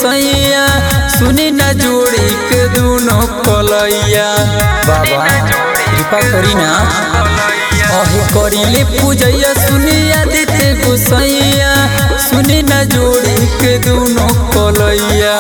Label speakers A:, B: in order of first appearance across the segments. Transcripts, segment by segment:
A: गोसैया सुनी न जोड़ी के दोनों कलैया। बाबा कृपा करी ना अहे करिले पूजैया सुनी आदित्य गोसैया सुनी न जोड़ी के दोनों कलैया।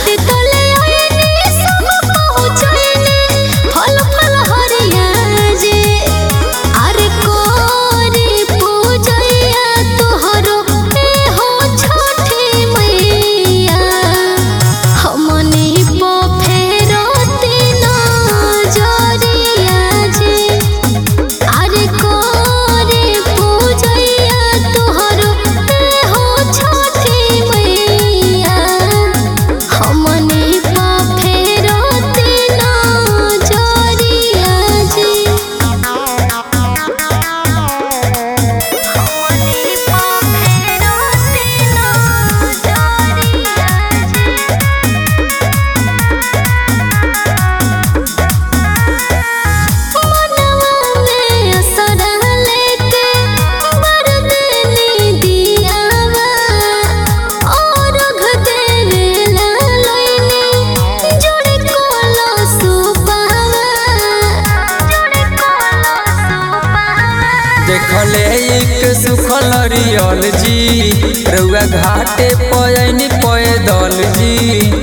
A: देखले एक सुखल रियल जी रउआ घाटे पयनी पैदल जी।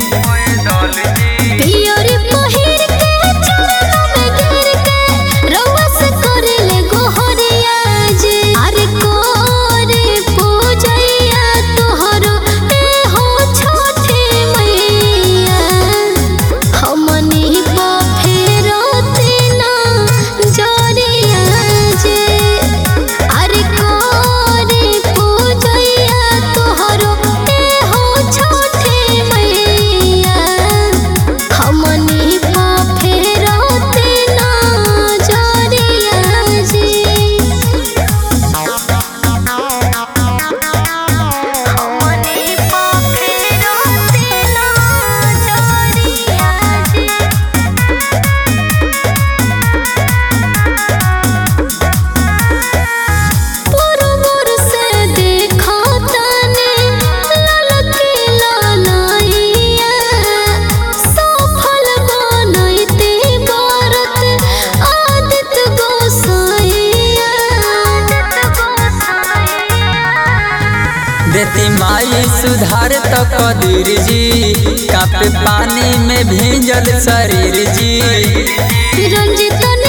A: देती माई सुधार तो कदीर जी कापे पानी में भींजल शरीर जी।
B: रंजित